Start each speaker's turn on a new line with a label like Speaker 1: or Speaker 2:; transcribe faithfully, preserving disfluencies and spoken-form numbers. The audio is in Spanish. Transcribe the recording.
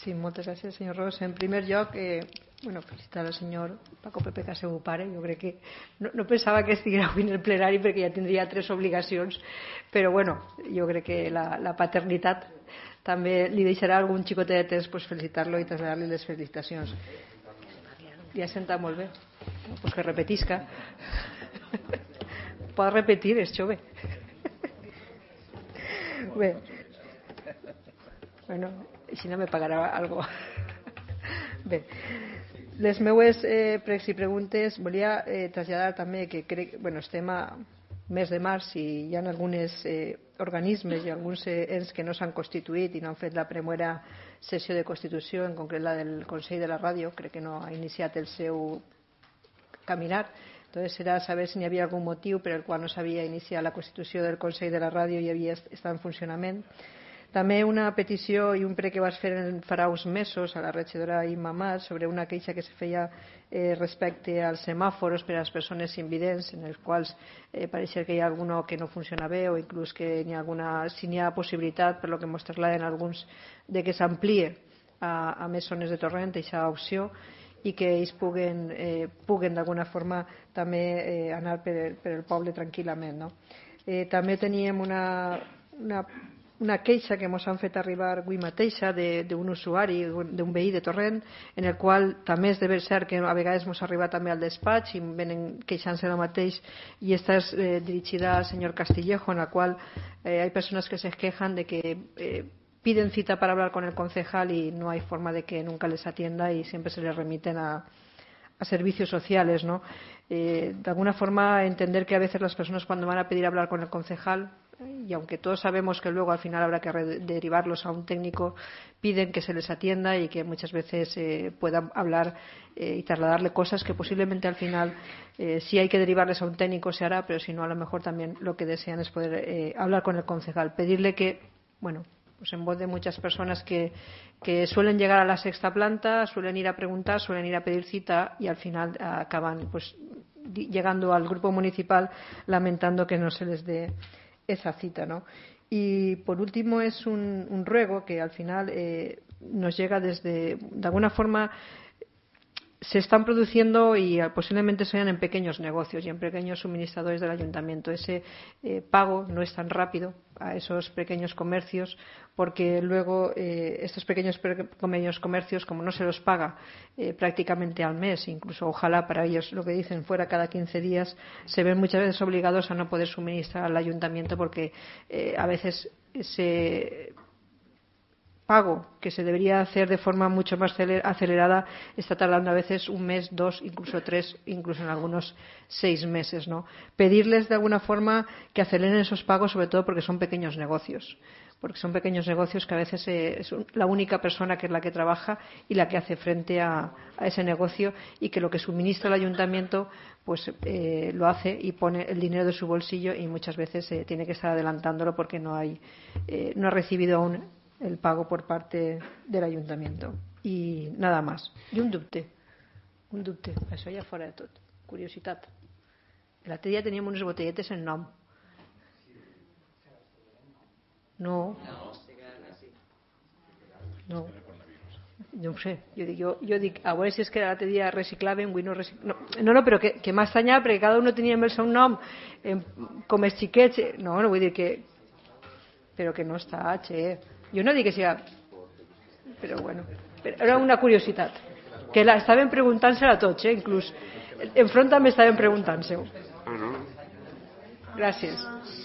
Speaker 1: Sí, moltes gràcies, senyor Ros. En primer lloc, eh, bueno, felicitar al senyor Paco Pepe, que ha sigut pare. Jo crec que no, no pensava que estigués avui en el plenari perquè ja tindria tres obligacions, però bueno, jo crec que la, la paternitat també li deixarà algun xicotet de temps pues, felicitar-lo i traslladar-li les felicitacions. Ja senta molt bé. No, pues que repetisca. Pot repetir, és jove. Bé. Bueno, si no me pagarà algo. Bé, les meues eh, pregs i preguntes volia eh, traslladar també que crec, bueno, estem a mes de març i hi ha alguns eh, organismes i alguns eh, ens que no s'han constituït i no han fet la primera sessió de constitució, en concret la del Consell de la Ràdio, crec que no ha iniciat el seu caminar. Entonces serà saber si n'hi havia algun motiu per el qual no s'havia iniciat la constitució del Consell de la Ràdio i havia estat en funcionament. També una petició i un prec que vas fer en farà uns mesos a la regidora Imma Mas sobre una queixa que se feia eh, respecte als semàforos per a les persones invidents, en els quals eh, pareix que hi ha alguno que no funciona bé o inclús que n'hi ha alguna, si n'hi ha possibilitat, per lo que ens trasladen alguns, de que s'amplie a, a més zones de Torrent aquesta opció i que ells puguen, eh, puguen d'alguna forma també eh, anar per, per el poble tranquil·lament. No? Eh, també teníem una, una una queixa que ens han fet arribar avui mateixa d'un usuari, d'un veí de Torrent, en el qual també és de ver cert que a vegades ens arriba també al despatx i venen queixant-se del mateix, i esta és eh, dirigida al senyor Castillejo, en la qual eh, hay personas que se quejan de que eh, piden cita para hablar con el concejal y no hay forma de que nunca les atienda y siempre se les remiten a, a servicios sociales, ¿no? Eh, de alguna forma entender que a veces las personas cuando van a pedir hablar con el concejal, y aunque todos sabemos que luego al final habrá que derivarlos a un técnico, piden que se les atienda y que muchas veces eh, puedan hablar eh, y trasladarle cosas que posiblemente al final eh, si hay que derivarles a un técnico se hará, pero si no a lo mejor también lo que desean es poder eh, hablar con el concejal, pedirle que, bueno, pues en voz de muchas personas que, que suelen llegar a la sexta planta, suelen ir a preguntar, suelen ir a pedir cita y al final acaban pues llegando al grupo municipal lamentando que no se les dé esa cita, ¿no? Y por último es un, un ruego que al final eh, nos llega desde, de alguna forma se están produciendo y posiblemente sean en pequeños negocios y en pequeños suministradores del ayuntamiento. Ese eh, pago no es tan rápido a esos pequeños comercios porque luego eh, estos pequeños pequeños comercios, como no se los paga eh, prácticamente al mes, incluso ojalá para ellos lo que dicen fuera cada quince días, se ven muchas veces obligados a no poder suministrar al ayuntamiento porque eh, a veces se pago que se debería hacer de forma mucho más acelerada está tardando a veces un mes, dos, incluso tres, incluso en algunos seis meses, ¿no? Pedirles de alguna forma que aceleren esos pagos, sobre todo porque son pequeños negocios, porque son pequeños negocios que a veces eh, es la única persona que es la que trabaja y la que hace frente a, a ese negocio y que lo que suministra el ayuntamiento pues eh, lo hace y pone el dinero de su bolsillo y muchas veces eh, tiene que estar adelantándolo porque no hay eh, no ha recibido aún el pago por parte del ayuntamiento i nada más. I un dubte un dubte, això ja fora de tot, curiositat. L'altre dia teníem unes botelletes en nom. No no no ho sé, jo dic, jo, jo dic a veure si és que l'altre dia reciclaven avui no reciclaven. No, no, però que, que m'ha estranyat perquè cada un tenia el seu nom eh, com els xiquets, no, no vull dir que però que no està, che. Jo no dic que sigui, però bueno, però era una curiositat que la estaven preguntant-se a tots, eh? Inclús enfront també estaven preguntant-se. Gràcies.